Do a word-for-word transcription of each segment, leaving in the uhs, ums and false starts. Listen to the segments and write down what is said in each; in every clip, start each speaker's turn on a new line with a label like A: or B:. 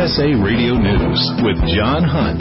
A: S A Radio News with John Hunt.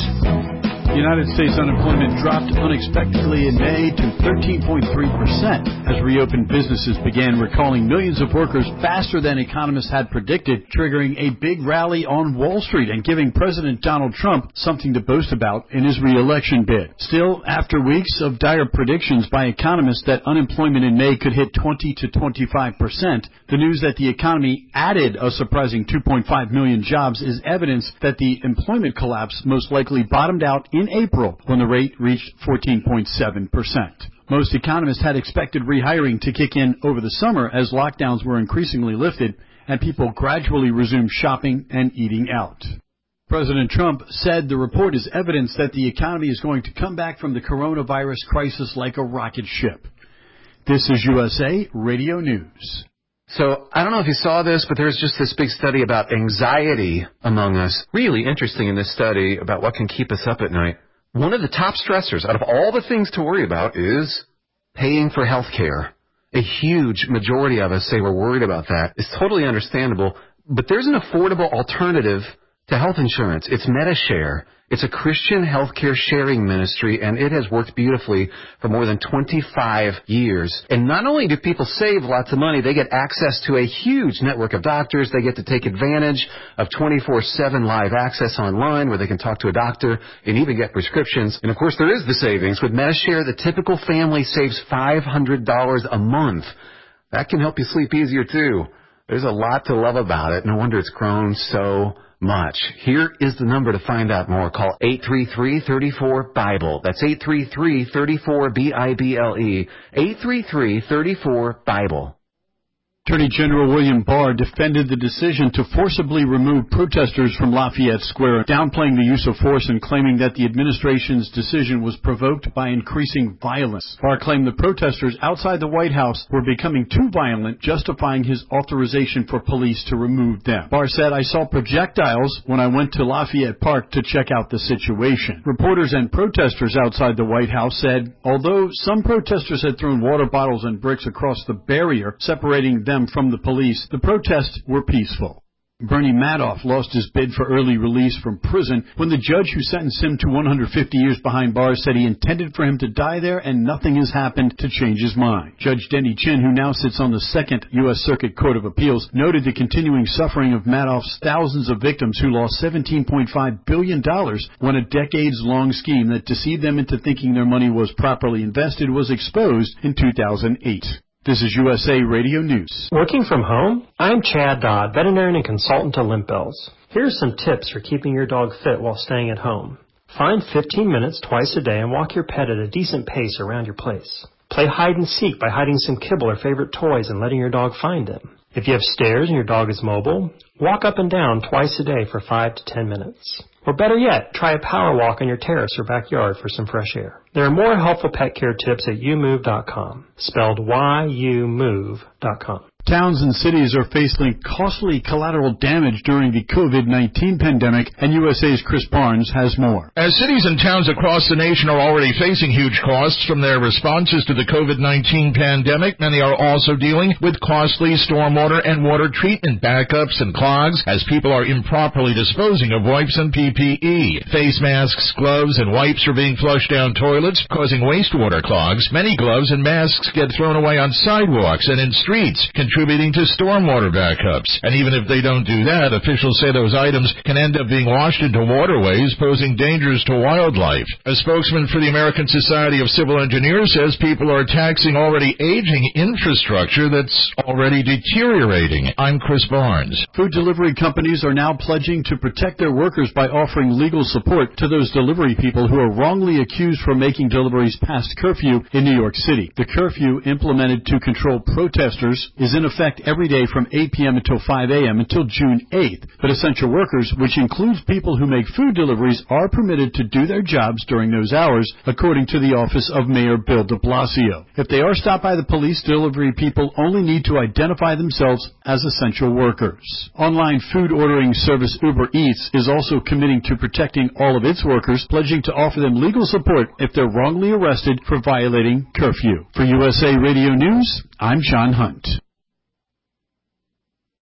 B: United States unemployment dropped unexpectedly in May to thirteen point three percent as reopened businesses began recalling millions of workers faster than economists had predicted, triggering a big rally on Wall Street and giving President Donald Trump something to boast about in his re-election bid. Still, after weeks of dire predictions by economists that unemployment in May could hit twenty to twenty-five percent, the news that the economy added a surprising two point five million jobs is evidence that the employment collapse most likely bottomed out in April, when the rate reached fourteen point seven percent. Most economists had expected rehiring to kick in over the summer as lockdowns were increasingly lifted and people gradually resumed shopping and eating out. President Trump said the report is evidence that the economy is going to come back from the coronavirus crisis like a rocket ship. This is U S A Radio News.
C: So, I don't know if you saw this, but there's just this big study about anxiety among us. Really interesting in this study about what can keep us up at night. One of the top stressors out of all the things to worry about is paying for health care. A huge majority of us say we're worried about that. It's totally understandable, but there's an affordable alternative to health insurance. It's MediShare. It's a Christian healthcare sharing ministry, and it has worked beautifully for more than twenty-five years. And not only do people save lots of money, they get access to a huge network of doctors. They get to take advantage of twenty-four seven live access online where they can talk to a doctor and even get prescriptions. And, of course, there is the savings. With MediShare, the typical family saves five hundred dollars a month. That can help you sleep easier, too. There's a lot to love about it. No wonder it's grown so much. Here is the number to find out more. Call eight three three, three four, BIBLE. That's eight three three, three four, B I B L E. eight three three, three four, BIBLE.
B: Attorney General William Barr defended the decision to forcibly remove protesters from Lafayette Square, downplaying the use of force and claiming that the administration's decision was provoked by increasing violence. Barr claimed the protesters outside the White House were becoming too violent, justifying his authorization for police to remove them. Barr said, "I saw projectiles when I went to Lafayette Park to check out the situation." Reporters and protesters outside the White House said, although some protesters had thrown water bottles and bricks across the barrier separating them from the police, the protests were peaceful. Bernie Madoff lost his bid for early release from prison when the judge who sentenced him to one hundred fifty years behind bars said he intended for him to die there and nothing has happened to change his mind. Judge Denny Chin, who now sits on the Second U S Circuit Court of Appeals, noted the continuing suffering of Madoff's thousands of victims who lost seventeen point five billion dollars when a decades-long scheme that deceived them into thinking their money was properly invested was exposed in two thousand eight. This is U S A Radio News.
D: Working from home? I'm Chad Dodd, veterinarian and consultant to Limp Bells. Here's some tips for keeping your dog fit while staying at home. Find fifteen minutes twice a day and walk your pet at a decent pace around your place. Play hide and seek by hiding some kibble or favorite toys and letting your dog find them. If you have stairs and your dog is mobile, walk up and down twice a day for five to ten minutes. Or better yet, try a power walk on your terrace or backyard for some fresh air. There are more helpful pet care tips at you move dot com, spelled Y U move dot com.
B: Towns and cities are facing costly collateral damage during the COVID nineteen pandemic, and U S A's Chris Barnes has more.
E: As cities and towns across the nation are already facing huge costs from their responses to the COVID nineteen pandemic, many are also dealing with costly stormwater and water treatment backups and clogs as people are improperly disposing of wipes and P P E. Face masks, gloves, and wipes are being flushed down toilets, causing wastewater clogs. Many gloves and masks get thrown away on sidewalks and in streets, contributing to stormwater backups. And even if they don't do that, officials say those items can end up being washed into waterways, posing dangers to wildlife. A spokesman for the American Society of Civil Engineers says people are taxing already aging infrastructure that's already deteriorating. I'm Chris Barnes.
B: Food delivery companies are now pledging to protect their workers by offering legal support to those delivery people who are wrongly accused for making deliveries past curfew in New York City. The curfew, implemented to control protesters, is in effect every day from eight p.m. until five a.m. until June eighth. But essential workers, which includes people who make food deliveries, are permitted to do their jobs during those hours, according to the office of Mayor Bill de Blasio. If they are stopped by the police, delivery people only need to identify themselves as essential workers. Online food ordering service Uber Eats is also committing to protecting all of its workers, pledging to offer them legal support if they're wrongly arrested for violating curfew. For U S A Radio News, I'm John Hunt.